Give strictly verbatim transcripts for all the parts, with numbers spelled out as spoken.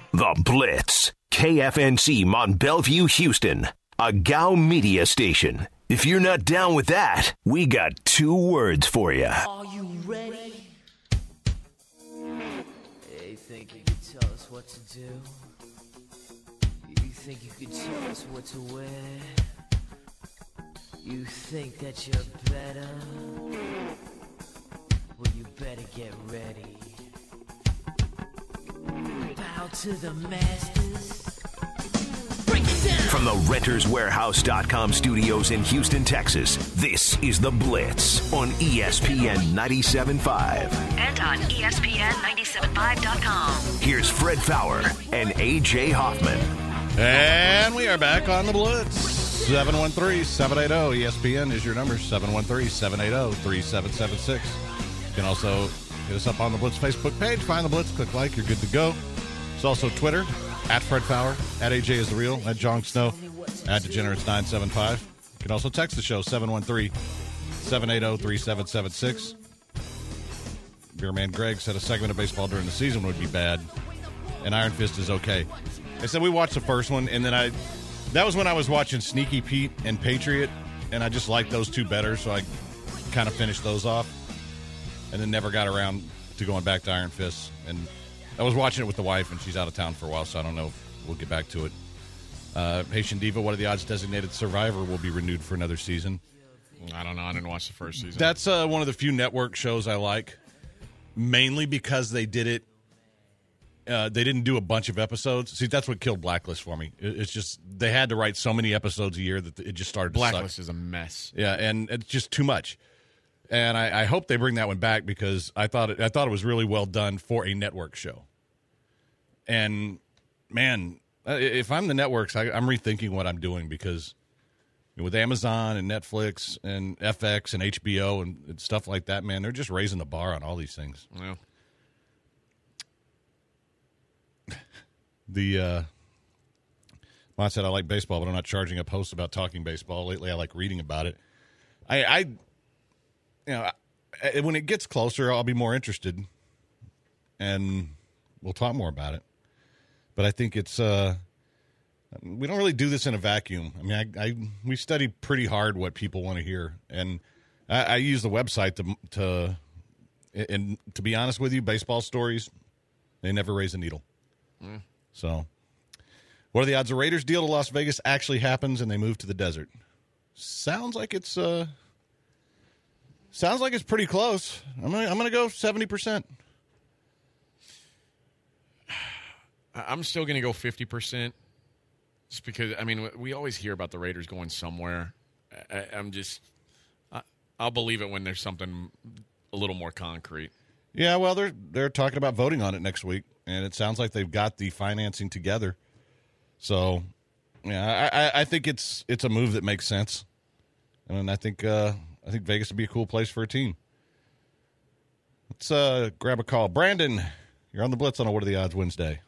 The Blitz. K F N C Mont Bellevue, Houston. A G O W media station. If you're not down with that, we got two words for you. Are you ready? You think you could tell us what to do? You think you could tell us what to wear? You think that you're better? Well, you better get ready. Bow to the masters. Break it down. From the Renters Warehouse dot com studios in Houston, Texas, this is The Blitz on E S P N ninety-seven point five. And on E S P N ninety-seven point five dot com. Here's Fred Fowler and A J Hoffman. And we are back on The Blitz. seven one three, seven eight zero, E S P N is your number, seven one three, seven eight zero, three seven seven six. You can also hit us up on the Blitz Facebook page. Find The Blitz, click like, you're good to go. It's also Twitter, at Fred Fowler, at A J is the Real, at Jon Snow, at Degenerates nine seven five. You can also text the show, seven one three, seven eight zero, three seven seven six. Beer Man Greg said a segment of baseball during the season would be bad, and Iron Fist is okay. I said we watched the first one, and then I... That was when I was watching Sneaky Pete and Patriot, and I just liked those two better, so I kind of finished those off, and then never got around to going back to Iron Fist. And I was watching it with the wife, and she's out of town for a while, so I don't know if we'll get back to it. Uh, Haitian Diva, what are the odds Designated Survivor will be renewed for another season? I don't know. I didn't watch the first season. That's uh, one of the few network shows I like, mainly because they did it. Uh, they didn't do a bunch of episodes. See, that's what killed Blacklist for me. It, it's just they had to write so many episodes a year that it just started to Blacklist suck. is a mess. Yeah, and it's just too much. And I, I hope they bring that one back because I thought it, I thought it was really well done for a network show. And man, if I'm the networks, I, I'm rethinking what I'm doing because with Amazon and Netflix and F X and H B O and, and stuff like that, man, they're just raising the bar on all these things. Yeah. The uh, Mott said, I like baseball, but I'm not charging up hosts about talking baseball. Lately, I like reading about it. I, I you know, I, when it gets closer, I'll be more interested, and we'll talk more about it. But I think it's uh, we don't really do this in a vacuum. I mean, I, I we study pretty hard what people want to hear, and I, I use the website to to and to be honest with you, baseball stories, they never raise a needle. Mm. So, what are the odds a Raiders deal to Las Vegas actually happens and they move to the desert? Sounds like it's uh, sounds like it's pretty close. I'm gonna I'm gonna go seventy percent. I'm still gonna go fifty percent, just because I mean we always hear about the Raiders going somewhere. I, I'm just I, I'll believe it when there's something a little more concrete. Yeah, well, they're they're talking about voting on it next week, and it sounds like they've got the financing together. So, yeah, I, I, I think it's it's a move that makes sense, and I think uh, I think Vegas would be a cool place for a team. Let's uh, grab a call. Brandon, you're on the Blitz on a What Are the Odds Wednesday.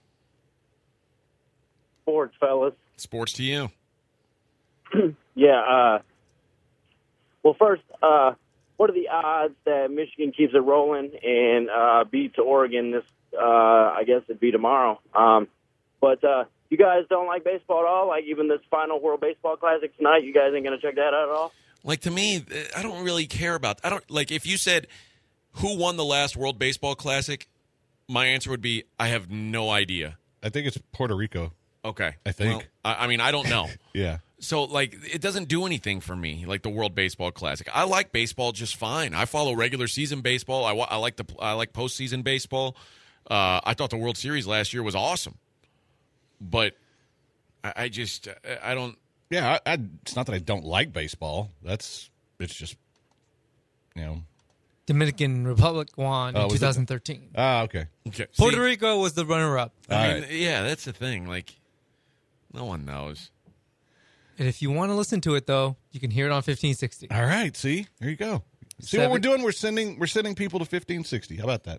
Sports, fellas. Sports to you. yeah. Uh, well, first. Uh, What are the odds that Michigan keeps it rolling and uh, beats Oregon this, uh, I guess it'd be tomorrow. Um, but uh, you guys don't like baseball at all? Like even this final World Baseball Classic tonight, you guys ain't going to check that out at all? Like to me, I don't really care about I don't like if you said who won the last World Baseball Classic, my answer would be I have no idea. I think it's Puerto Rico. Okay. I think. Well, I, I mean, I don't know. yeah. So, like, it doesn't do anything for me, like the World Baseball Classic. I like baseball just fine. I follow regular season baseball. I, I like the I like postseason baseball. Uh, I thought the World Series last year was awesome, but I, I just I don't. Yeah, I, I, it's not that I don't like baseball. That's it's just you know. Dominican Republic won oh, in twenty thirteen. Ah, okay. okay. Puerto See, Rico was the runner-up. I All mean, right. yeah, that's the thing. Like, no one knows. And if you want to listen to it, though, you can hear it on fifteen sixty. All right, see? There you go. See Seven. what we're doing? We're sending we're sending people to fifteen sixty. How about that?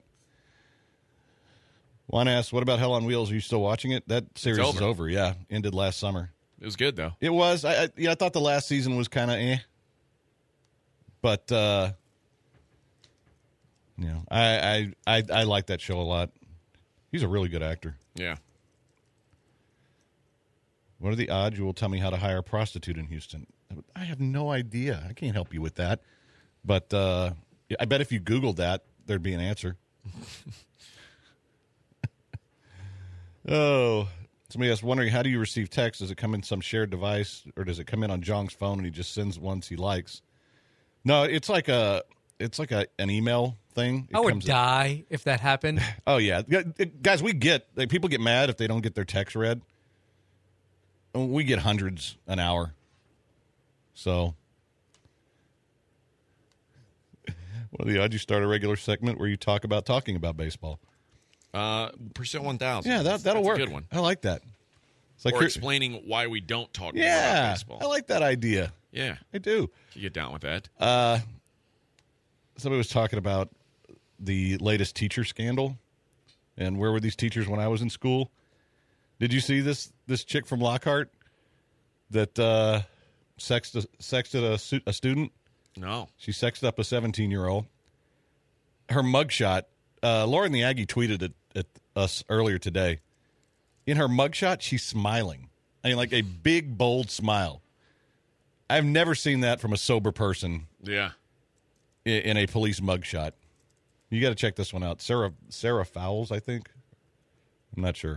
Juan asks, what about Hell on Wheels? Are you still watching it? That series over. is over, yeah. Ended last summer. It was good, though. It was. I, I yeah, I thought the last season was kind of eh. But, uh, you know, I, I, I, I like that show a lot. He's a really good actor. Yeah. What are the odds you will tell me how to hire a prostitute in Houston? I have no idea. I can't help you with that. But uh, I bet if you Googled that, there'd be an answer. Oh, somebody else wondering, how do you receive text? Does it come in some shared device, or does it come in on Jong's phone and he just sends ones he likes? No, it's like a it's like a an email thing. It I would comes in- die if that happened. Oh yeah, guys, we get like, people get mad if they don't get their text read. We get hundreds an hour. So, what are the odds you start a regular segment where you talk about talking about baseball? Uh, percent one thousand. Yeah, that that'll That's work. A good one. I like that. It's like or here- explaining why we don't talk more about Yeah, baseball. I like that idea. Yeah, I do. you get down with that. Uh, somebody was talking about the latest teacher scandal, and where were these teachers when I was in school? Did you see this this chick from Lockhart that uh, sexted, sexted a, stu- a student? No. She sexted up a seventeen-year-old. Her mugshot, uh, Lauren the Aggie tweeted it at us earlier today. In her mugshot, she's smiling. I mean, like a big, bold smile. I've never seen that from a sober person Yeah. in, in a police mugshot. You got to check this one out. Sarah Sarah Fowles, I think. I'm not sure.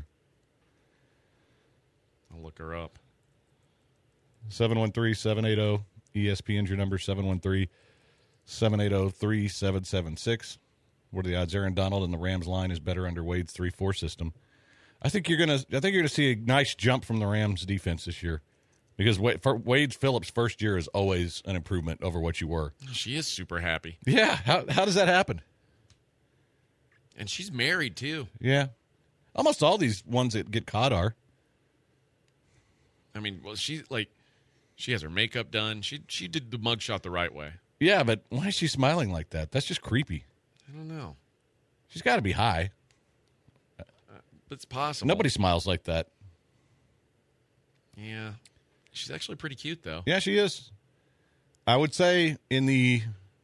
I'll look her up. seven one three, seven eight zero, E S P N's your number, seven one three, seven eight zero, three seven seven six. What are the odds Aaron Donald and the Rams line is better under Wade's three four system? I think you're gonna. I think you're gonna see a nice jump from the Rams defense this year, because Wade, for Wade Phillips' first year is always an improvement over what you were. She is super happy. Yeah. How how does that happen? And she's married, too. Yeah. Almost all these ones that get caught are. I mean, well, she, like, she has her makeup done. She she did the mugshot the right way. Yeah, but why is she smiling like that? That's just creepy. I don't know. She's got to be high. But it's possible. Nobody smiles like that. Yeah. She's actually pretty cute, though. Yeah, she is. I would say in the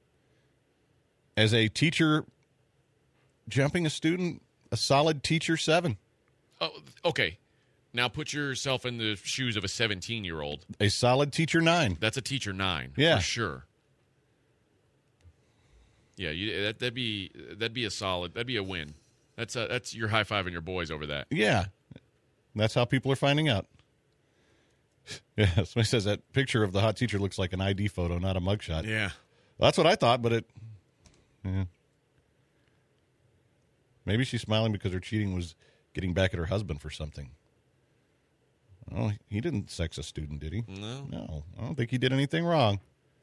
as a teacher jumping a student, a solid teacher seven. Oh, okay. Now put yourself in the shoes of a seventeen-year-old. A solid teacher nine. That's a teacher nine, Yeah. for sure. Yeah, you, that, that'd be that'd be a solid. That'd be a win. That's a, that's your high fiving your boys over that. Yeah. That's how people are finding out. Yeah, somebody says that picture of the hot teacher looks like an I D photo, not a mugshot. Yeah. Well, that's what I thought, but it. Yeah. Maybe she's smiling because her cheating was getting back at her husband for something. Oh, he didn't sex a student, did he? No. No, I don't think he did anything wrong.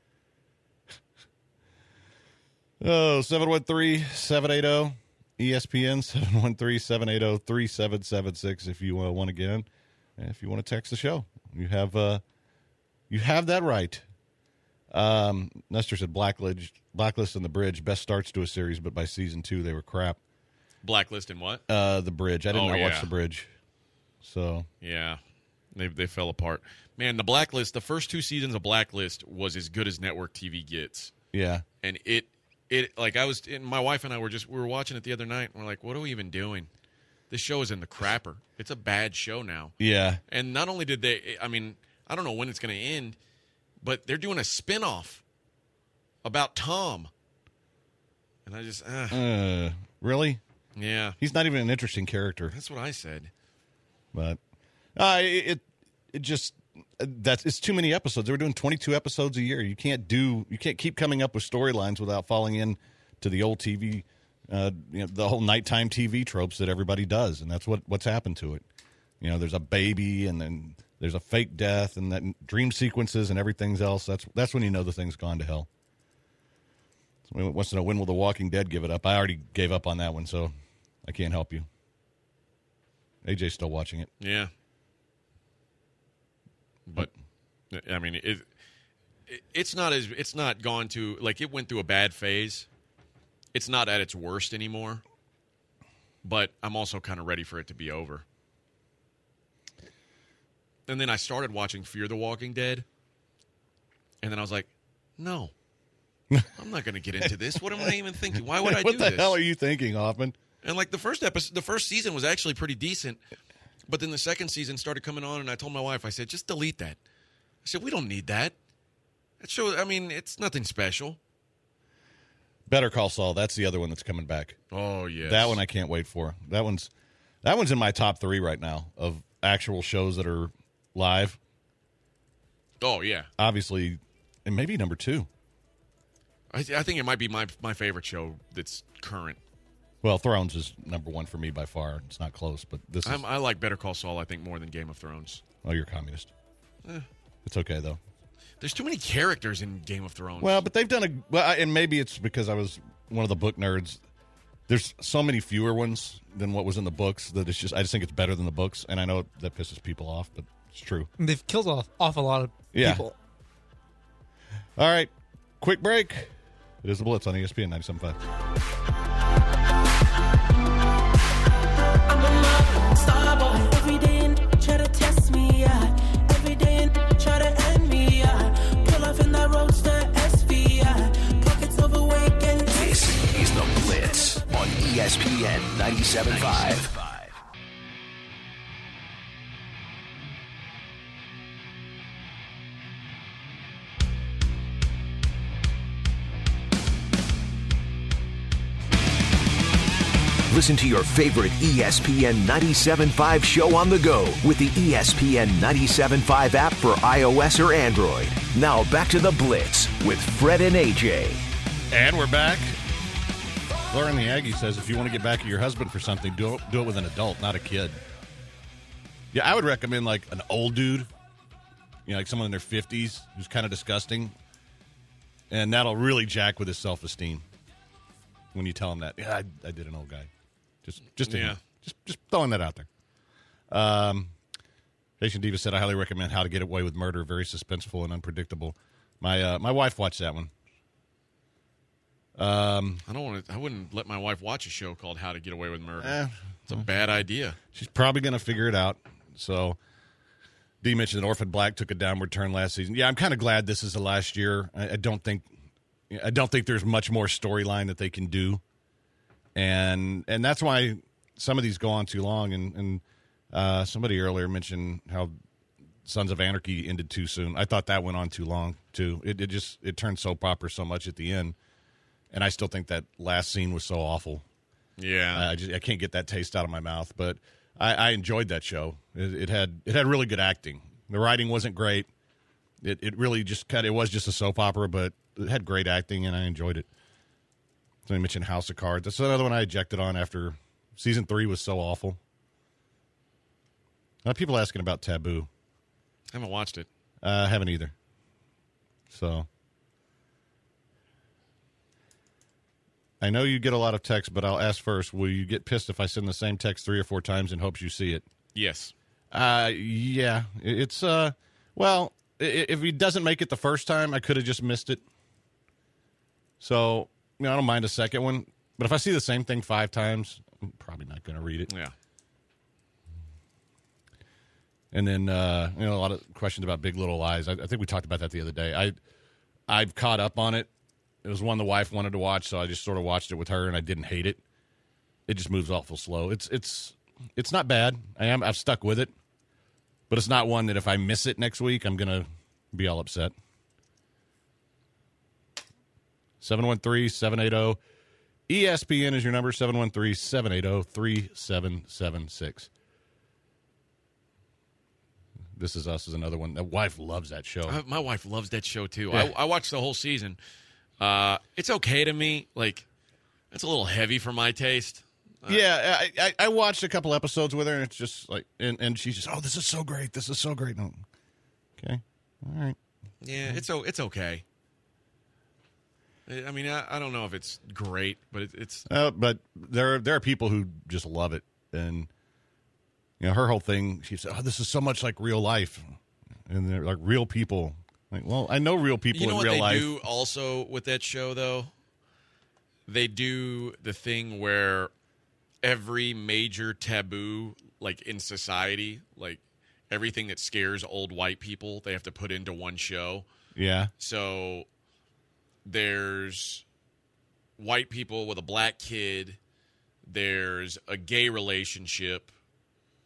Oh, seven one three, seven eight zero, E S P N, seven one three, seven eight zero, three seven seven six if you uh, want to get in. And if you want to text the show, you have uh, you have that right. Um, Nestor said Blacklist, Blacklist and The Bridge, best starts to a series, but by season two they were crap. Blacklist and what? Uh, The Bridge. I did Oh, not watch yeah. The Bridge. So, Yeah. They they fell apart. Man, the Blacklist, the first two seasons of Blacklist was as good as network T V gets. yeah. And it it like I was and my wife and I were just we were watching it the other night and we're like, what are we even doing? This show is in the crapper. It's a bad show now. Yeah. And not only did they I mean, I don't know when it's going to end, but they're doing a spin-off about Tom. And I just uh, Uh, really? yeah. He's not even an interesting character. That's what I said. But uh, it it just that's it's too many episodes. They were doing twenty-two episodes a year. You can't do you can't keep coming up with storylines without falling in to the old T V, uh, you know, the whole nighttime T V tropes that everybody does, and that's what what's happened to it. You know, there's a baby, and then there's a fake death, and then dream sequences, and everything else. That's that's when you know the thing's gone to hell. Somebody wants to know, when will The Walking Dead give it up? I already gave up on that one, so I can't help you. A J's still watching it. Yeah. But I mean, it, it it's not as it's not gone to like it went through a bad phase. It's not at its worst anymore. But I'm also kind of ready for it to be over. And then I started watching Fear the Walking Dead. And then I was like, no. I'm not going to get into this. What am I even thinking? Why would I what do the this? hell are you thinking, Hoffman? And like the first episode, the first season was actually pretty decent. But then the second season started coming on, and I told my wife, I said, just delete that. I said, we don't need that. That show, I mean, it's nothing special. Better Call Saul. That's the other one that's coming back. Oh, yes. That one I can't wait for. That one's that one's in my top three right now of actual shows that are live. Oh, yeah. Obviously, and maybe number two. I, th- I think it might be my my favorite show that's current. Well, Thrones is number one for me by far. It's not close, but this is... I'm, I like Better Call Saul, I think, more than Game of Thrones. Oh, you're a communist. Eh. It's okay, though. There's too many characters in Game of Thrones. Well, but they've done a... Well, I- and maybe it's because I was one of the book nerds. There's so many fewer ones than what was in the books that it's just... I just think it's better than the books, and I know that pisses people off, but it's true. And they've killed off, off a lot of Yeah. people. All right, quick break. It is The Blitz on E S P N ninety-seven point five. Starboy, every day and try to test me, yeah. Every day and try to end me, yeah. Pull off in that roadster S V, yeah. Pockets overweight and This is The Blitz on E S P N ninety-seven point five. Listen to your favorite E S P N ninety-seven point five show on the go with the E S P N ninety-seven point five app for iOS or Android. Now back to The Blitz with Fred and A J. And we're back. Lauren the Aggie says if you want to get back at your husband for something, do it, do it with an adult, not a kid. Yeah, I would recommend like an old dude, you know, like someone in their fifties who's kind of disgusting. And that'll really jack with his self-esteem when you tell him that. Yeah, I, I did an old guy. Just, just, Yeah. just, just throwing that out there. Um, Haitian Diva said, I highly recommend How to Get Away with Murder. Very suspenseful and unpredictable. My uh, my wife watched that one. Um, I don't want to. I wouldn't let my wife watch a show called How to Get Away with Murder. Eh, it's a bad idea. She's probably going to figure it out. So, Dee mentioned that Orphan Black took a downward turn last season. Yeah, I'm kind of glad this is the last year. I, I don't think, I don't think there's much more storyline that they can do, and and that's why some of these go on too long. And and uh, somebody earlier mentioned how Sons of Anarchy ended too soon. I thought that went on too long too. It, it just it turned soap opera so much at the end, and I still think that last scene was so awful. Yeah, I just I can't get that taste out of my mouth, but I, I enjoyed that show. It, it had it had really good acting. The writing wasn't great. It it really just kind of it was just a soap opera, but it had great acting, and I enjoyed it. Somebody mentioned House of Cards. That's another one I ejected on after season three was so awful. Uh, people asking about Taboo. I haven't watched it. Uh, I haven't either. So I know you get a lot of texts, but I'll ask first. Will you get pissed if I send the same text three or four times in hopes you see it? Yes. Uh, yeah. It's, uh, well, if he doesn't make it the first time, I could have just missed it. So, you know, I don't mind a second one. But if I see the same thing five times, I'm probably not going to read it. Yeah. And then, uh, you know, a lot of questions about Big Little Lies. I, I think we talked about that the other day. I, I've caught up on it. It was one the wife wanted to watch, so I just sort of watched it with her, and I didn't hate it. It just moves awful slow. It's it's it's not bad. I am I've stuck with it, but it's not one that if I miss it next week, I'm gonna be all upset. seven one three, seven eight zero E S P N is your number. seven one three, seven eight zero, three seven seven six. This Is Us is another one. The wife loves that show. I, my wife loves that show too. Yeah. I, I watched the whole season. Uh, it's okay to me. Like, it's a little heavy for my taste. Uh, yeah, I, I, I watched a couple episodes with her, and it's just like, and, and she's just, oh, this is so great. This is so great. No. Okay, all right. Yeah, it's it's okay. I mean, I, I don't know if it's great, but it, it's. Uh, but there there are people who just love it, and you know, her whole thing. She said, "Oh, this is so much like real life," and they're like real people. Like, well, I know real people you know in what real they life. do also with that show, though? They do the thing where every major taboo, like in society, like everything that scares old white people, they have to put into one show. Yeah. So there's white people with a black kid. There's a gay relationship.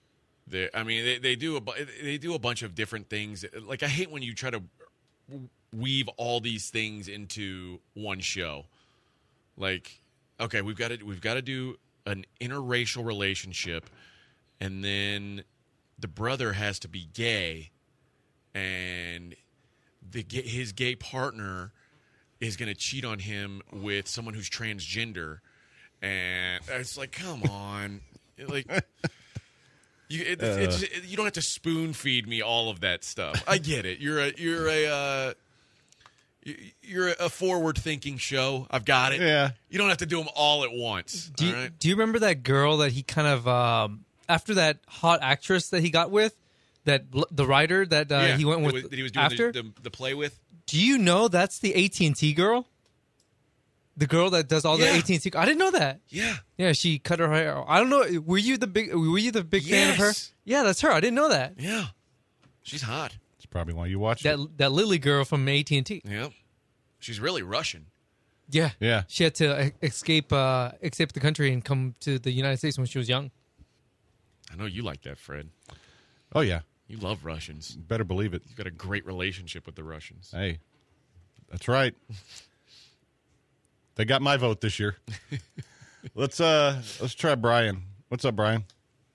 They, I mean, they, they do a bu- they do a bunch of different things. Like, I hate when you try to weave all these things into one show. Like, okay, we've got to we've got to do an interracial relationship, and then the brother has to be gay, and the his gay partner is going to cheat on him with someone who's transgender, and it's like, come on, like. You, it, Uh. it's, it, you don't have to spoon feed me all of that stuff. I get it. You're a you're a uh, you- you're a forward thinking show. I've got it. Yeah. You don't have to do them all at once. Do you, all right? do you remember that girl that he kind of um, after that hot actress that he got with, that l- the writer that uh, Yeah, he went that with was- that he was doing after? the, the, the play with. Do you know that's the A T and T girl? The girl that does all Yeah. the A T and T. I didn't know that. Yeah. Yeah, she cut her hair. I don't know. Were you the big? Were you the big fan of her? Yes. Yeah, that's her. I didn't know that. Yeah. She's hot. That's probably why you watched That it. that Lily girl from A T and T. Yeah. She's really Russian. Yeah, Yeah. She had to e- escape uh, escape the country and come to the United States when she was young. I know you like that, Fred. Oh, yeah. You love Russians. Better believe it. You've got a great relationship with the Russians. Hey, that's right. They got my vote this year. let's uh let's try Brian. What's up, Brian?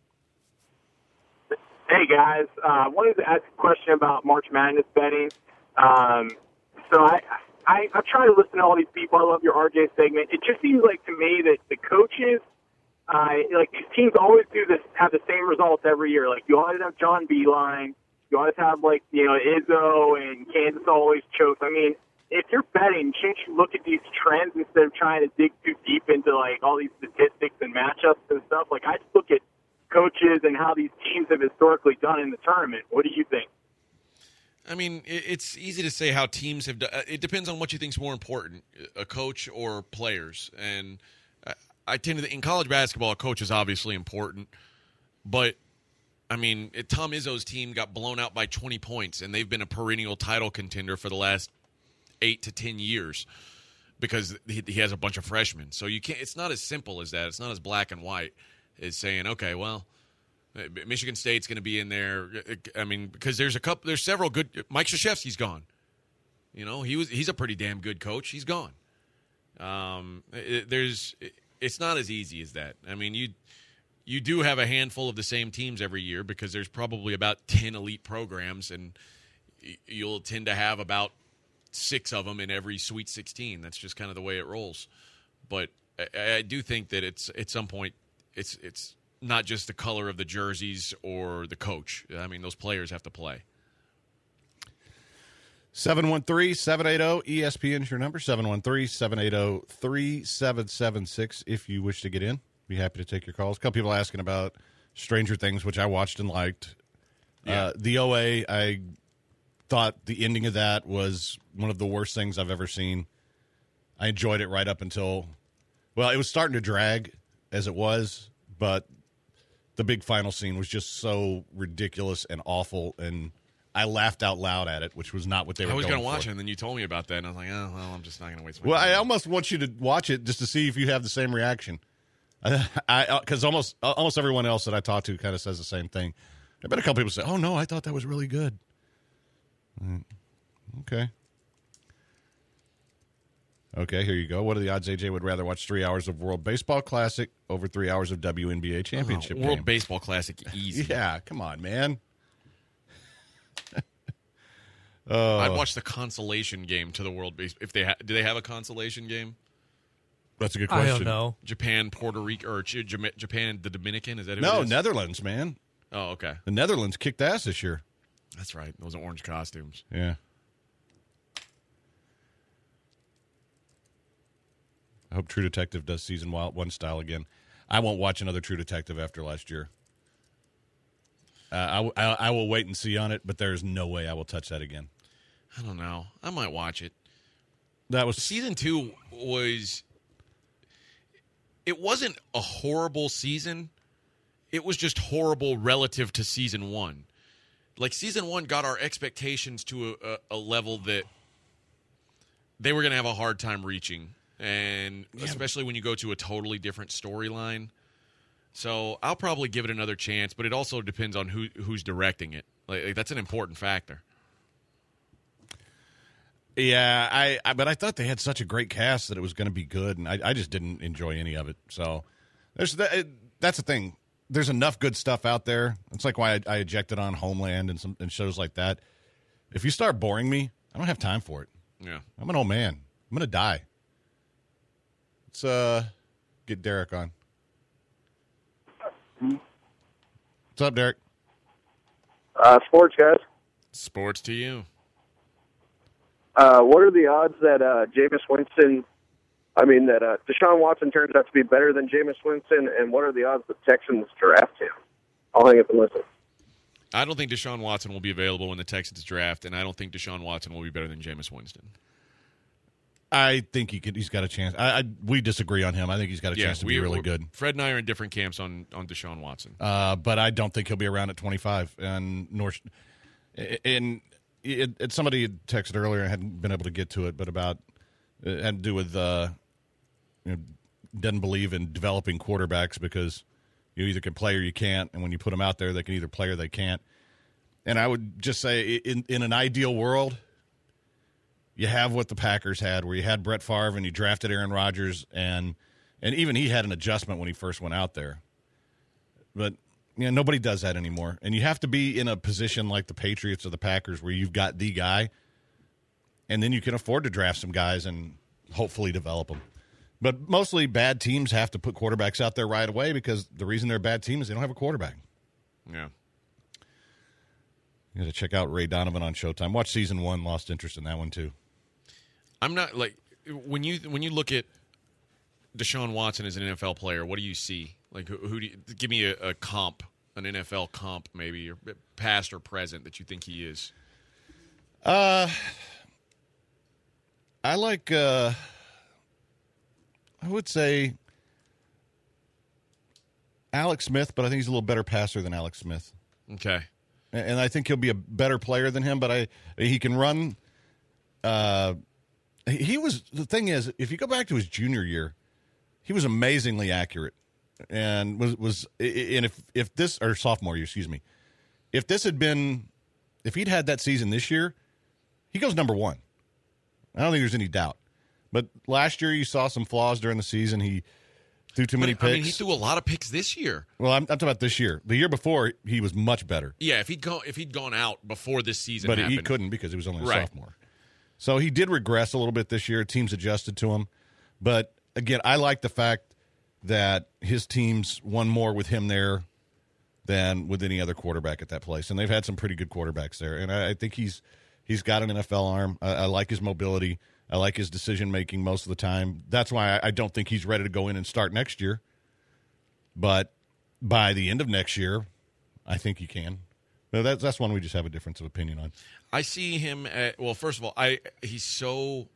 Hey guys, uh, I wanted to ask a question about March Madness betting. Um, so I, I I try to listen to all these people. I love your R J segment. It just seems like to me that the coaches, uh, like these teams, always do this, have the same results every year. Like you always have John Beeline, you always have like you know Izzo, and Kansas always chokes. I mean, if you're betting, shouldn't you look at these trends instead of trying to dig too deep into like all these statistics and matchups and stuff? Like I just look at coaches and how these teams have historically done in the tournament. What do you think? I mean, it- it's easy to say how teams have done. It depends on what you think is more important, a coach or players. And I, I tend to, in college basketball, a coach is obviously important. But, I mean, it, Tom Izzo's team got blown out by twenty points, and they've been a perennial title contender for the last eight to ten years because he, he has a bunch of freshmen. So you can't. It's not as simple as that. It's not as black and white as saying, okay, well, Michigan State's going to be in there. I mean, because there's a couple, there's several good. Mike Krzyzewski's gone. You know, he was he's a pretty damn good coach. He's gone. Um, it, there's it's not as easy as that. I mean, you you do have a handful of the same teams every year because there's probably about ten elite programs, and you'll tend to have about six of them in every Sweet sixteen. That's just kind of the way it rolls. But I, I do think that it's at some point it's it's not just the color of the jerseys or the coach. I mean, those players have to play. seven one three, seven eight zero, E S P N is your number, seven one three, seven eight zero, three seven seven six if you wish to get in. Be happy to take your calls. A couple people asking about Stranger Things, which I watched and liked. Yeah. Uh, the O A, I thought the ending of that was one of the worst things I've ever seen. I enjoyed it right up until, well, it was starting to drag as it was, but the big final scene was just so ridiculous and awful, and I laughed out loud at it, which was not what they were I was going going to watch for. it, and then you told me about that, and I was like, oh, well, I'm just not going to waste my Well, time. I almost want you to watch it just to see if you have the same reaction. I because almost almost everyone else that I talk to kind of says the same thing. I bet a couple people say, "Oh no, I thought that was really good." Mm, Okay. Okay, here you go. What are the odds A J would rather watch three hours of World Baseball Classic over three hours of W N B A Championship Oh, World game? Baseball Classic, easy. Yeah, come on, man. Oh, I'd watch the consolation game to the World Base. If they ha- do, they have a consolation game? that's a good I question. don't know. Japan, Puerto Rico, or J- Jama- Japan, the Dominican? Is that who No, it is? Netherlands, man. Oh, okay. The Netherlands kicked ass this year. That's right. Those are orange costumes. Yeah. I hope True Detective does season one one style again. I won't watch another True Detective after last year. Uh, I, w- I, I will wait and see on it, but there's no way I will touch that again. I don't know. I might watch it. That was Season two was. It wasn't a horrible season. It was just horrible relative to season one. Like, season one got our expectations to a, a, a level that they were going to have a hard time reaching. And especially when you go to a totally different storyline. So I'll probably give it another chance, but it also depends on who who's directing it. Like, like that's an important factor. Yeah, I, I but I thought they had such a great cast that it was going to be good, and I, I just didn't enjoy any of it. So there's that, it, that's the thing. There's enough good stuff out there. It's like why I, I ejected on Homeland and some and shows like that. If you start boring me, I don't have time for it. Yeah, I'm an old man. I'm going to die. Let's uh, get Derek on. What's up, Derek? Uh, sports, guys. Sports to you. Uh, what are the odds that uh, Jameis Winston, I mean, that uh, Deshaun Watson turns out to be better than Jameis Winston, and what are the odds the Texans draft him? I'll hang up and listen. I don't think Deshaun Watson will be available when the Texans draft, and I don't think Deshaun Watson will be better than Jameis Winston. I think he could. He's got a chance. I, I we disagree on him. I think he's got a yeah, chance to we, be really good. Fred and I are in different camps on on Deshaun Watson. Uh, but I don't think he'll be around at twenty-five. And nor, and it, it, somebody had texted earlier. I hadn't been able to get to it, but about it had to do with uh, you know, doesn't believe in developing quarterbacks because you either can play or you can't, and when you put them out there, they can either play or they can't. And I would just say, in in an ideal world, you have what the Packers had, where you had Brett Favre and you drafted Aaron Rodgers, and and even he had an adjustment when he first went out there. But you know, nobody does that anymore. And you have to be in a position like the Patriots or the Packers where you've got the guy, and then you can afford to draft some guys and hopefully develop them. But mostly bad teams have to put quarterbacks out there right away because the reason they're a bad team is they don't have a quarterback. Yeah. You got to check out Ray Donovan on Showtime. Watch season one. Lost interest in that one too. I'm not like when you when you look at Deshaun Watson as an N F L player. What do you see? Like who, who do you give me a, a comp, an N F L comp, maybe or past or present that you think he is? Uh, I like. Uh, I would say Alex Smith, but I think he's a little better passer than Alex Smith. Okay. And I think he'll be a better player than him, but I he can run. Uh, he was the thing is, if you go back to his junior year, he was amazingly accurate, and was was and if if this or sophomore year, excuse me, if this had been, if he'd had that season this year, he goes number one. I don't think there's any doubt. But last year, you saw some flaws during the season. He threw too many but, picks. I mean, he threw a lot of picks this year. Well, I'm, I'm talking about this year. The year before, he was much better. Yeah, if he'd go, if he'd gone out before this season, but happened. he couldn't because he was only a right. sophomore. So he did regress a little bit this year. Teams adjusted to him. But, again, I like the fact that his teams won more with him there than with any other quarterback at that place. And they've had some pretty good quarterbacks there. And I, I think he's he's got an N F L arm. I, I like his mobility. I like his decision-making most of the time. That's why I, I don't think he's ready to go in and start next year. But by the end of next year, I think he can. No, that's that's one we just have a difference of opinion on. I see him at, well, first of all, I he's so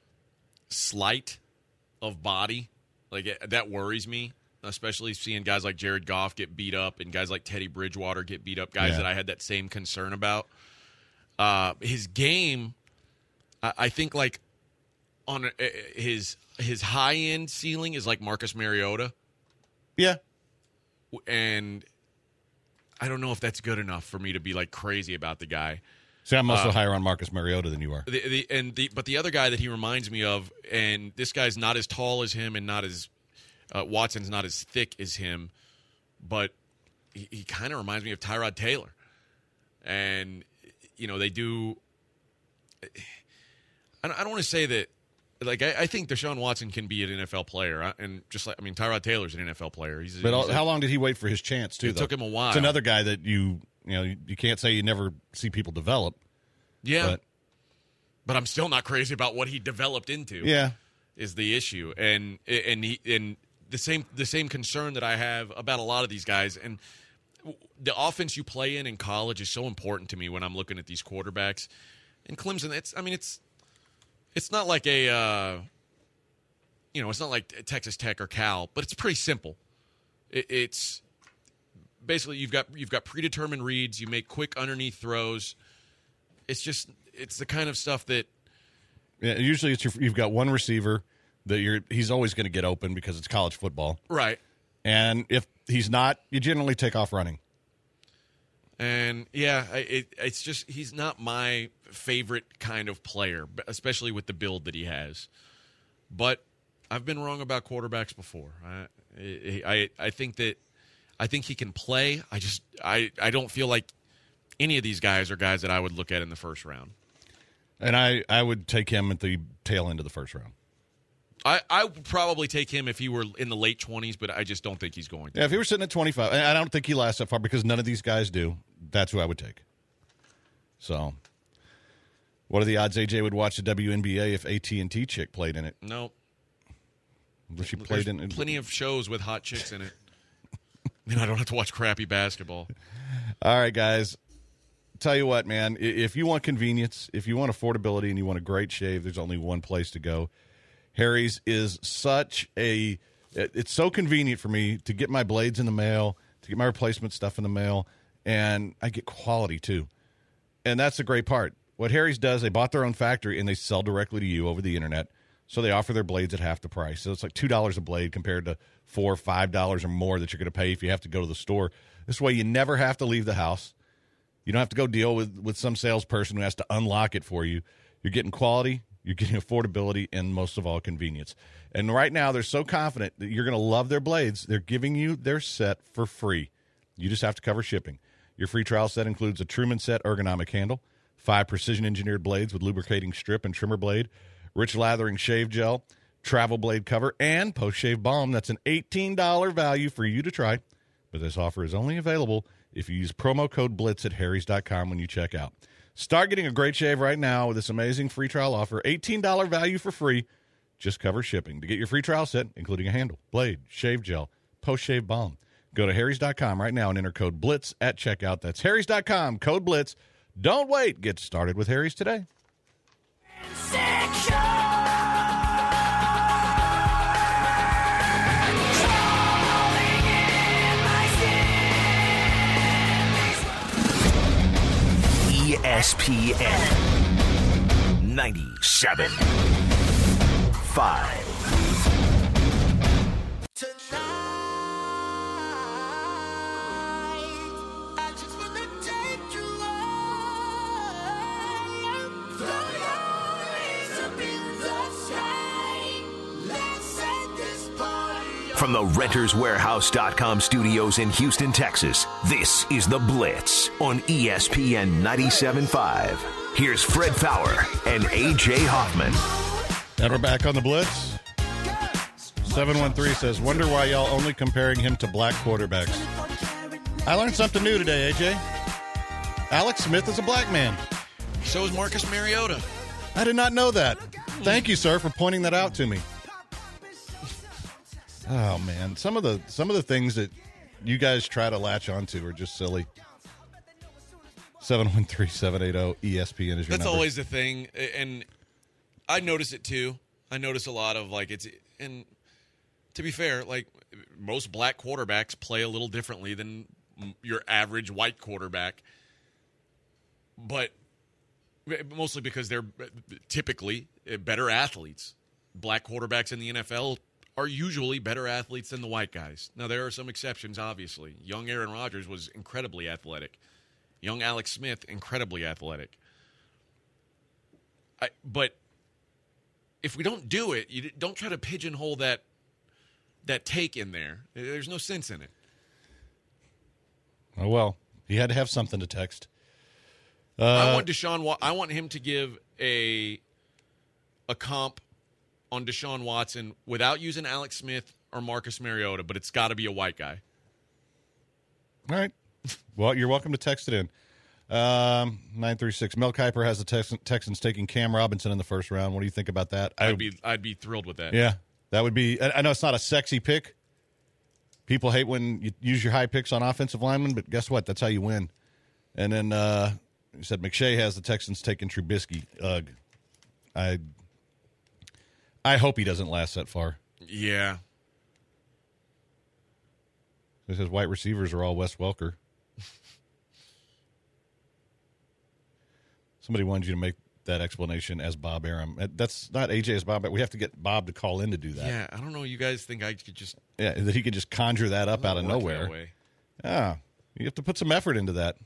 slight of body. Like, it, that worries me, especially seeing guys like Jared Goff get beat up and guys like Teddy Bridgewater get beat up, guys yeah. that I had that same concern about. Uh, his game, I, I think, like, on uh, his his high-end ceiling is like Marcus Mariota. Yeah. And I don't know if that's good enough for me to be, like, crazy about the guy. See, I'm also uh, higher on Marcus Mariota than you are. The, the, and the, but the other guy that he reminds me of, and this guy's not as tall as him and not as uh, – Watson's not as thick as him, but he, he kind of reminds me of Tyrod Taylor. And, you know, they do – I don't, I don't want to say that – like, I, I think Deshaun Watson can be an N F L player. And just like – I mean, Tyrod Taylor's an N F L player. He's, but he's how a, long did he wait for his chance, too, It though? took him a while. It's another guy that you – You know, you, you can't say you never see people develop. Yeah. But, but I'm still not crazy about what he developed into. Yeah. Is the issue. And and he and the same the same concern that I have about a lot of these guys. And the offense you play in in college is so important to me when I'm looking at these quarterbacks. And Clemson, it's I mean it's it's not like a uh, you know, it's not like Texas Tech or Cal, but it's pretty simple. It, it's basically, you've got you've got predetermined reads. You make quick underneath throws. It's just it's the kind of stuff that. Yeah, usually it's your, you've got one receiver that you're he's always going to get open because it's college football, right? And if he's not, you generally take off running. And, yeah, I- it, it's just he's not my favorite kind of player, especially with the build that he has. But I've been wrong about quarterbacks before. I I, I think that I think he can play. I just I, I don't feel like any of these guys are guys that I would look at in the first round. And I, I would take him at the tail end of the first round. I, I would probably take him if he were in the late twenties, but I just don't think he's going to. Yeah, if he were sitting at twenty-five, and I don't think he lasts that far because none of these guys do. That's who I would take. So, what are the odds A J would watch the W N B A if A T and T chick played in it? No. Well, she played There's in plenty of shows with hot chicks in it. And I don't have to watch crappy basketball. All right, guys. Tell you what, man. If you want convenience, if you want affordability, and you want a great shave, there's only one place to go. Harry's is such a – it's so convenient for me to get my blades in the mail, to get my replacement stuff in the mail, and I get quality too. And that's the great part. What Harry's does, they bought their own factory, and they sell directly to you over the internet. So they offer their blades at half the price. So it's like two dollars a blade compared to four dollars, five dollars or more that you're going to pay if you have to go to the store. This way you never have to leave the house. You don't have to go deal with, with some salesperson who has to unlock it for you. You're getting quality, you're getting affordability, and most of all, convenience. And right now, they're so confident that you're going to love their blades, they're giving you their set for free. You just have to cover shipping. Your free trial set includes a Truman Set ergonomic handle, five precision-engineered blades with lubricating strip and trimmer blade, rich lathering shave gel, travel blade cover, and post-shave balm. That's an eighteen dollars value for you to try. But this offer is only available if you use promo code BLITZ at harrys dot com when you check out. Start getting a great shave right now with this amazing free trial offer. eighteen dollars value for free. Just cover shipping. To get your free trial set, including a handle, blade, shave gel, post-shave balm, go to harrys dot com right now and enter code BLITZ at checkout. That's harrys dot com, code BLITZ. Don't wait. Get started with Harry's today. E S P N ninety-seven point five. From the Renters Warehouse dot com studios in Houston, Texas, this is The Blitz on E S P N ninety-seven point five. Here's Fred Fowler and A J Hoffman. And we're back on The Blitz. seven one three says, wonder why y'all only comparing him to black quarterbacks. I learned something new today, A J. Alex Smith is a black man. So is Marcus Mariota. I did not know that. Thank you, sir, for pointing that out to me. Oh man, some of the some of the things that you guys try to latch onto are just silly. seven one three, seven eight zero, E S P N is your That's number. always the thing, and I notice it too. I notice a lot of like it's and to be fair, like most black quarterbacks play a little differently than your average white quarterback, but mostly because they're typically better athletes. Black quarterbacks in the N F L are usually better athletes than the white guys. Now, there are some exceptions, obviously. Young Aaron Rodgers was incredibly athletic. Young Alex Smith, incredibly athletic. I, but if we don't do it, you don't try to pigeonhole that that take in there. There's no sense in it. Oh, well, he had to have something to text. Uh, I want Deshaun. I want him to give a a comp on Deshaun Watson without using Alex Smith or Marcus Mariota, but it's got to be a white guy. All right. Well, you're welcome to text it in. Um, nine three six. Mel Kiper has the Tex- Texans taking Cam Robinson in the first round. What do you think about that? I'd be I'd be thrilled with that. Yeah, that would be. I know it's not a sexy pick. People hate when you use your high picks on offensive linemen, but guess what? That's how you win. And then uh, you said McShay has the Texans taking Trubisky. Ugh. I I hope he doesn't last that far. Yeah. It says white receivers are all Wes Welker. Somebody wanted you to make that explanation as Bob Arum. That's not A J as Bob. We have to get Bob to call in to do that. Yeah, I don't know. You guys think I could just Yeah, that he could just conjure that up out of work that nowhere. way. Yeah, you have to put some effort into that.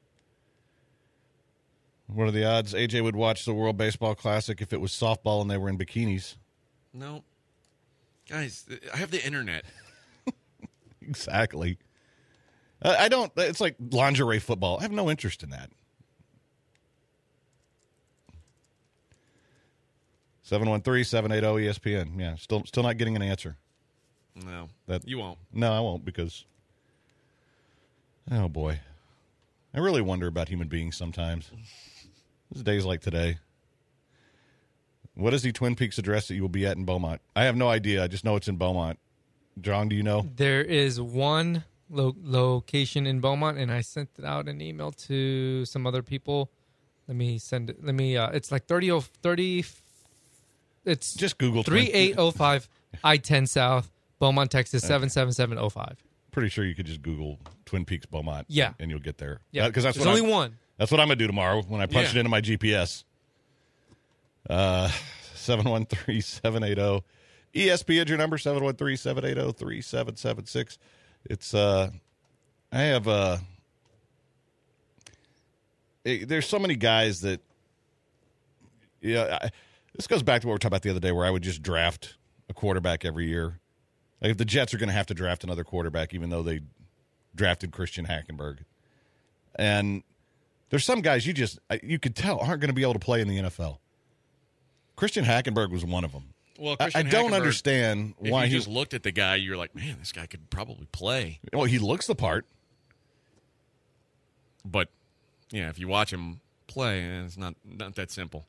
What are the odds A J would watch the World Baseball Classic if it was softball and they were in bikinis? No. Guys, I have the internet. Exactly. Uh, I don't. It's like lingerie football. I have no interest in that. seven one three, seven eight zero, E S P N. Yeah, still still not getting an answer. No, that you won't. No, I won't because, oh, boy. I really wonder about human beings sometimes. There's days like today. What is the Twin Peaks address that you will be at in Beaumont? I have no idea. I just know it's in Beaumont. John, do you know? There is one lo- location in Beaumont, and I sent it out an email to some other people. Let me send it. Let me. Uh, it's like thirty oh thirty. It's just Google three eight oh five I ten South, Beaumont, Texas seven seven seven oh five. Pretty sure you could just Google Twin Peaks Beaumont. Yeah, and you'll get there. Yeah, because that's there's what only I'm, one. That's what I'm gonna do tomorrow when I punch Yeah. it into my G P S. Uh, seven one three, seven eight zero E S P N. Your number seven one three, seven eight zero, three seven seven six. It's uh, I have uh, it, there's so many guys that yeah. I, this goes back to what we were talking about the other day, where I would just draft a quarterback every year. Like if the Jets are going to have to draft another quarterback, even though they drafted Christian Hackenberg, and there's some guys you just you could tell aren't going to be able to play in the N F L. Christian Hackenberg was one of them. Well, I, I Christian don't Hackenberg, understand if why you he just looked at the guy. You're like, man, this guy could probably play. Well, he looks the part, but yeah, if you watch him play, it's not not that simple.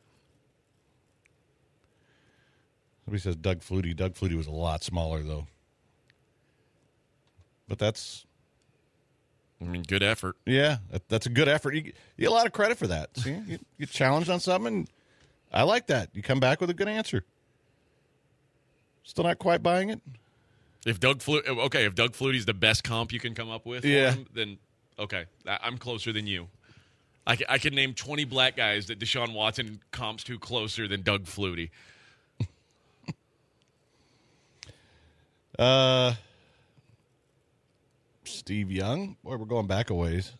Somebody says Doug Flutie. Doug Flutie was a lot smaller though, but that's. I mean, good effort. Yeah, that, that's a good effort. You, you get a lot of credit for that. See, you get challenged on something. And I like that. You come back with a good answer. Still not quite buying it? If Doug Flu- okay, if Doug Flutie's the best comp you can come up with, for Yeah. him, then okay, I- I'm closer than you. I can, I can name twenty black guys that Deshaun Watson comps to closer than Doug Flutie. Uh, Steve Young? Boy, we're going back a ways.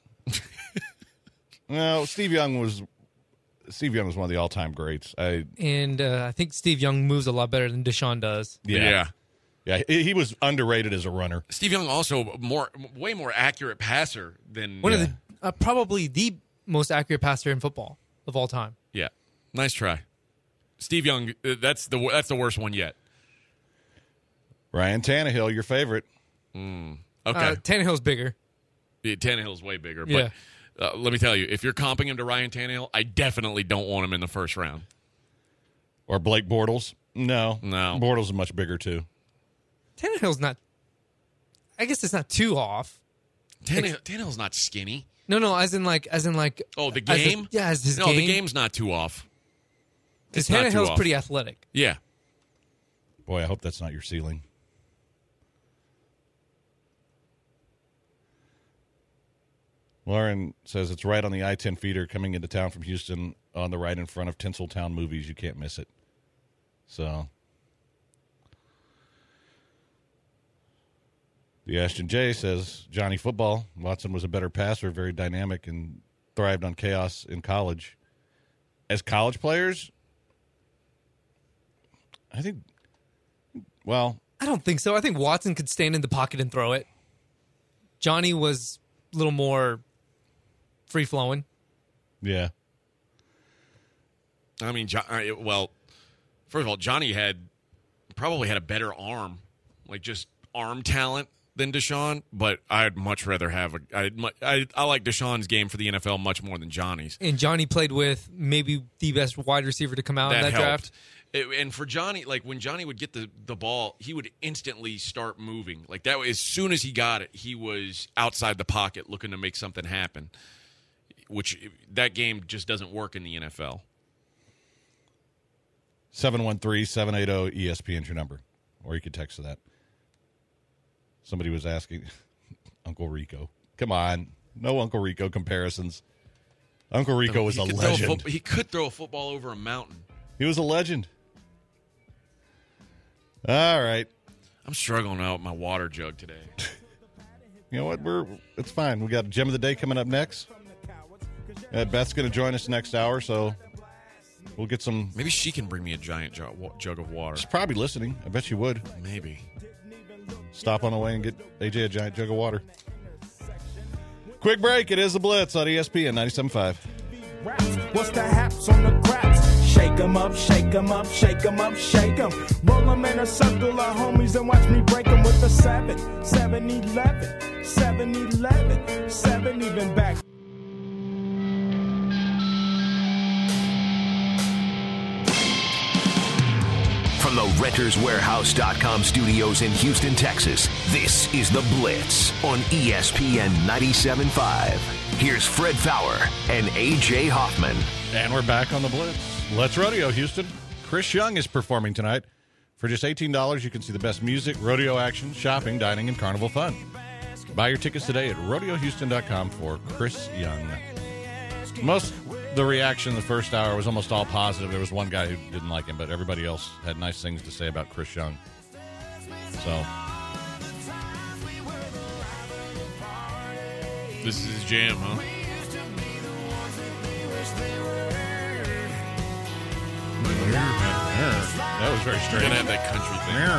No, Steve Young was Steve Young was one of the all-time greats. I And uh, I think Steve Young moves a lot better than Deshaun does. yeah. Yeah. Yeah, he he was underrated as a runner. Steve Young also more way more accurate passer than One yeah. of the uh, probably the most accurate passer in football of all time. yeah. Nice try, Steve Young. uh, That's the that's the worst one yet. Ryan Tannehill, your favorite. Okay, Uh, Tannehill's bigger. yeah, Tannehill's way bigger. Yeah. But uh, let me tell you, if you're comping him to Ryan Tannehill, I definitely don't want him in the first round. Or Blake Bortles? No. No. Bortles is much bigger, too. Tannehill's not. I guess it's not too off. Tannehill, Tannehill's not skinny. No, no, as in like, as in like. Oh, the as a- game? yeah, as his no, game. the game's not too off. Because It's not too Tannehill's off. pretty athletic. Yeah. Boy, I hope that's not your ceiling. Lauren says it's right on the I ten feeder coming into town from Houston on the right in front of Tinseltown Movies. You can't miss it. So, the Ashton J says Johnny Football. Watson was a better passer, very dynamic, and thrived on chaos in college. As college players, I think, well, I don't think so. I think Watson could stand in the pocket and throw it. Johnny was a little more free flowing. yeah. I mean, Jo- uh, well, first of all, Johnny had probably had a better arm, like just arm talent than Deshaun. But I'd much rather have a. I'd, mu- I I like Deshaun's game for the N F L much more than Johnny's. And Johnny played with maybe the best wide receiver to come out in that helped. draft. It- and for Johnny, like when Johnny would get the, the ball, he would instantly start moving. Like that, as soon as he got it, he was outside the pocket looking to make something happen. Which that game just doesn't work in the N F L. seven one three, seven eight zero, E S P N is your number. Or you could text to that. Somebody was asking, Uncle Rico. Come on. No Uncle Rico comparisons. Uncle Rico was he a could throw a legend. fo- he could throw a football over a mountain. He was a legend. All right. I'm struggling out with my water jug today. You know what? We're it's fine. We got a gem of the day coming up next. Uh, Beth's going to join us next hour, so we'll get some. Maybe she can bring me a giant jug, jug of water. She's probably listening. I bet she would. Maybe. Stop on the way and get A J a giant jug of water. Quick break. It is the Blitz on E S P N ninety-seven point five. What's the haps on the craps? Shake 'em up, shake 'em up, shake 'em up, shake 'em. Roll 'em in a circle of homies and watch me break 'em with a seven, seven eleven, seven eleven, seven even back. From the Renters Warehouse dot com studios in Houston, Texas, this is The Blitz on E S P N ninety-seven point five. Here's Fred Fowler and A J Hoffman. And we're back on The Blitz. Let's Rodeo, Houston. Chris Young is performing tonight. For just eighteen dollars, you can see the best music, rodeo action, shopping, dining, and carnival fun. Buy your tickets today at rodeo houston dot com for Chris Young. Most the reaction in the first hour was almost all positive. There was one guy who didn't like him, but everybody else had nice things to say about Chris Young. So, this is his jam, huh? That was very strange. You're gonna have that country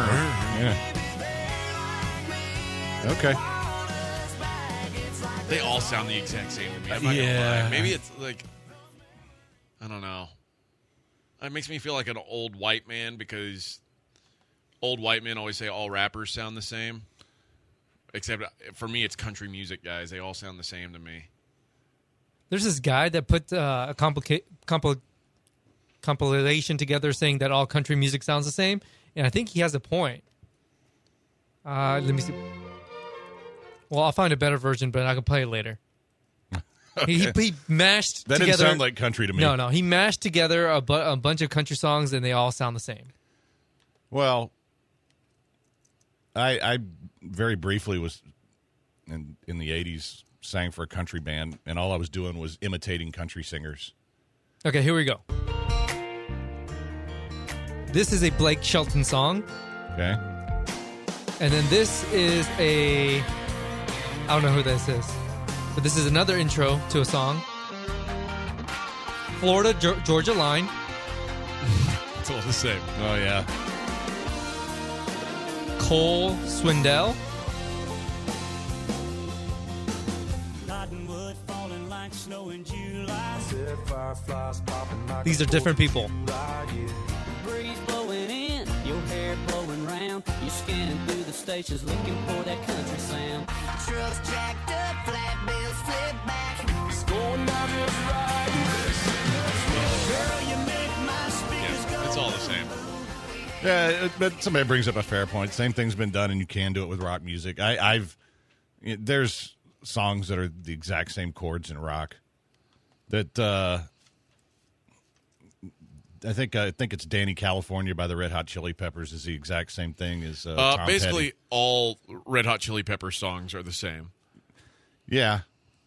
thing. Yeah. Okay. They all sound the exact same to me. I'm not Yeah. gonna lie. Maybe it's like, I don't know. It makes me feel like an old white man because old white men always say all rappers sound the same. Except for me, it's country music guys. They all sound the same to me. There's this guy that put uh, a complica- compil- compilation together saying that all country music sounds the same, and I think he has a point. Uh, let me see. Well, I'll find a better version, but I can play it later. Okay. He, he mashed That together. didn't sound like country to me. No, no. He mashed together a, bu- a bunch of country songs, and they all sound the same. Well, I, I very briefly was in in the eighties sang for a country band, and all I was doing was imitating country singers. Okay, here we go. This is a Blake Shelton song. Okay. And then this is a... I don't know who this is. But this is another intro to a song. Florida Ge- Georgia Line. It's all the same. Oh, yeah. Cole Swindell. These are different people. Breeze blowing in, your hair blowing round. You're scanning through the stations looking for that country sound. Trucks jacked up, flat bills flip back. It's going down this ride. Girl, you make my speakers go. It's all the same. Yeah, it, but somebody brings up a fair point. Same thing's been done, and you can do it with rock music. I, I've there's songs that are the exact same chords in rock that uh, I think I think it's Danny California by the Red Hot Chili Peppers is the exact same thing as uh, Uh, Tom basically, Petty. all Red Hot Chili Pepper songs are the same. Yeah.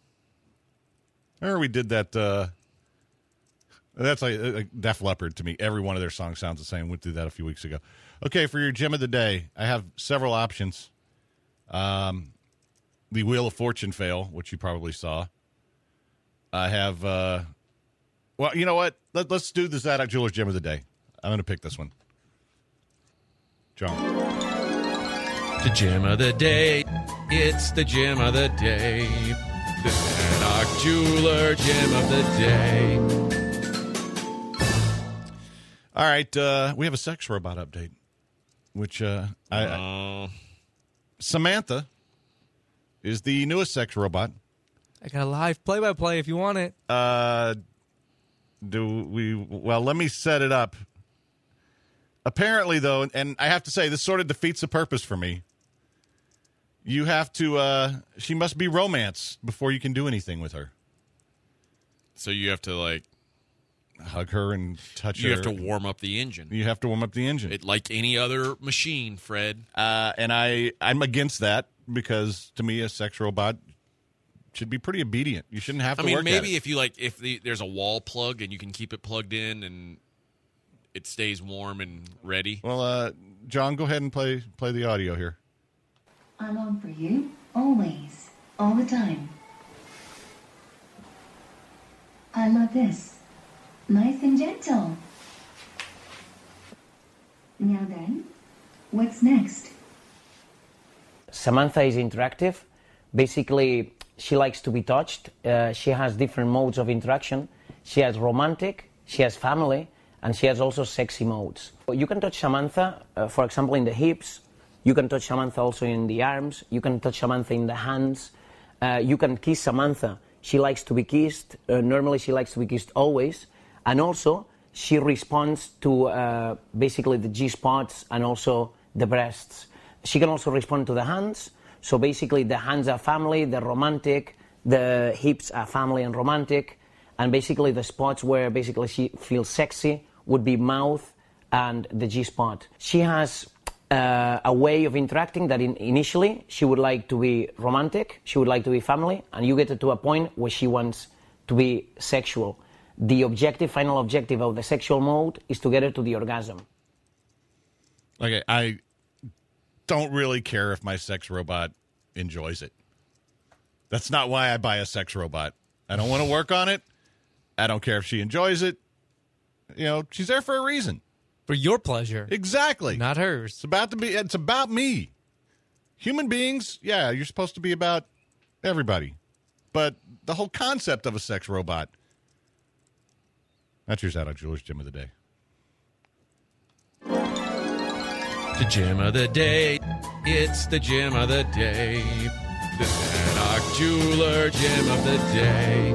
Or we did that. Uh, that's like, like Def Leppard to me. Every one of their songs sounds the same. Went through that a few weeks ago. Okay, for your gem of the day, I have several options. Um, the Wheel of Fortune fail, which you probably saw. I have. Uh, well, you know what? Let, let's do the Zadok Jewelers gem of the day. I'm going to pick this one. John. The gem of the day. It's the gem of the day. The Zadok Jeweler gem of the day. All right, uh, we have a sex robot update, which uh, I, I, Samantha is the newest sex robot. I got a live play-by-play if you want it. Uh, do we? Well, let me set it up. Apparently, though, and I have to say, this sort of defeats the purpose for me. You have to. Uh, she must be romance before you can do anything with her. So you have to like hug her and touch you her. have to warm up the engine. You have to warm up the engine, it, like any other machine, Fred. Uh, and I, I'm against that because to me, a sex robot should be pretty obedient. You shouldn't have to I mean, work maybe at it. if you like, if the, there's a wall plug and you can keep it plugged in and it stays warm and ready. Well, uh, John, go ahead and play play the audio here. I'm on for you, always, all the time. I love this. Nice and gentle. Now then, what's next? Samantha is interactive. Basically, she likes to be touched. Uh, she has different modes of interaction. She has romantic, she has family, and she has also sexy modes. You can touch Samantha, uh, for example, in the hips. You can touch Samantha also in the arms. You can touch Samantha in the hands. Uh, you can kiss Samantha. She likes to be kissed. Uh, normally, she likes to be kissed always. And also, she responds to uh, basically the G-spots and also the breasts. She can also respond to the hands. So basically, the hands are family, they're romantic. The hips are family and romantic. And basically, the spots where basically she feels sexy would be mouth and the G-spot. She has uh, a way of interacting that in, initially she would like to be romantic, she would like to be family, and you get to a point where she wants to be sexual. The objective, final objective of the sexual mode is to get her to the orgasm. Okay, I don't really care if my sex robot enjoys it. That's not why I buy a sex robot. I don't want to work on it. I don't care if she enjoys it. You know, she's there for a reason. For your pleasure. Exactly. Not hers. It's about to be it's about me. Human beings, yeah, you're supposed to be about everybody. But the whole concept of a sex robot. That's your Zadok Jewelers Gym of the Day. The gym of the day. It's the gym of the day. The Zadok Jeweler Gym of the day.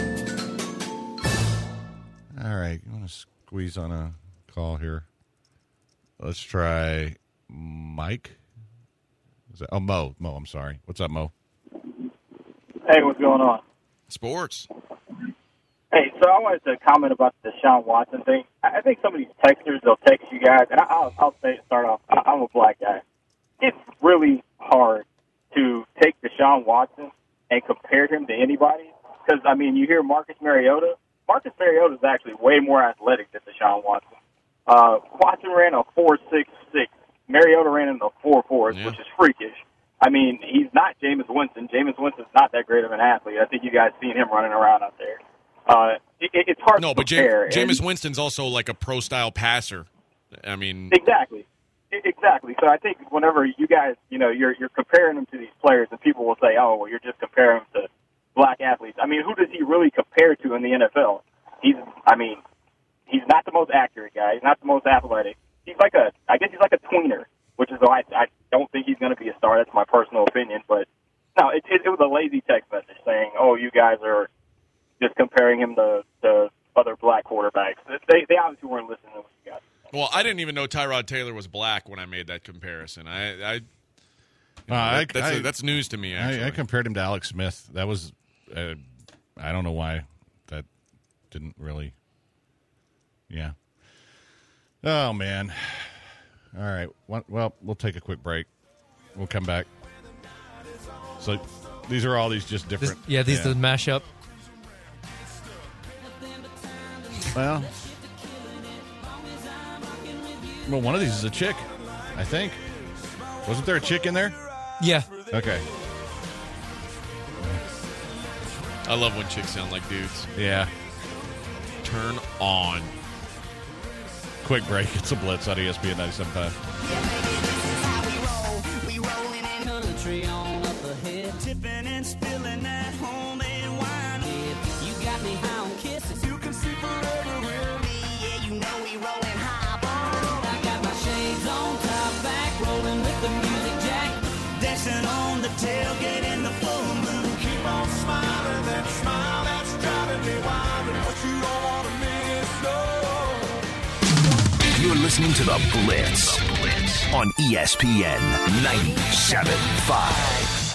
All right, you want to squeeze on a call here? Let's try Mike. Is that, oh, Mo. Mo, I'm sorry. What's up, Mo? Hey, what's going on? Sports. Hey, so I wanted to comment about the Deshaun Watson thing. I think some of these texters, they'll text you guys, and I'll, I'll say, start off, I'm a black guy. It's really hard to take Deshaun Watson and compare him to anybody because, I mean, you hear Marcus Mariota. Marcus Mariota is actually way more athletic than Deshaun Watson. Uh, Watson ran a four six six. Mariota ran in the four fours, yeah. which is freakish. I mean, he's not Jameis Winston. Jameis Winston's not that great of an athlete. I think you guys seen him running around out there. Uh, it, it's hard no, to but compare. Jam- Jameis Winston's also like a pro-style passer. I mean, exactly, exactly. So I think whenever you guys, you know, you're you're comparing him to these players, and people will say, "Oh, well, you're just comparing him to black athletes." I mean, who does he really compare to in the N F L? He's, I mean, he's not the most accurate guy. He's not the most athletic. He's like a, I guess he's like a tweener, which is why I, I don't think he's going to be a star. That's my personal opinion. But no, it, it, it was a lazy text message saying, "Oh, you guys are just comparing him to, to other black quarterbacks." They they obviously weren't listening to what you guys. Well, I didn't even know Tyrod Taylor was black when I made that comparison. I, I, you know, uh, that, I that's, I, a, that's news to me. Actually, I, I compared him to Alex Smith. That was, uh, I don't know why that didn't really. Yeah. Oh man. All right. Well, we'll take a quick break. We'll come back. So these are all these just different. This, yeah, these yeah. are the mashup. Well, well, one of these is a chick, I think. Wasn't there a chick in there? Yeah. Okay. I love when chicks sound like dudes. Yeah. Turn on. Quick break. It's a Blitz on E S P N ninety-seven point five. We rolling in country on up ahead, tipping and spilling that homemade wine. If you got me high on kisses, you can see forever with me. Yeah, you know we rolling high. I got my shades on, top back, rolling with the music jack, dashing on the tailgate in the full moon. Keep on smiling, that smile that's driving me wild, and what you don't want to miss, no. You're listening to The Blitz, the Blitz. On E S P N ninety-seven point five.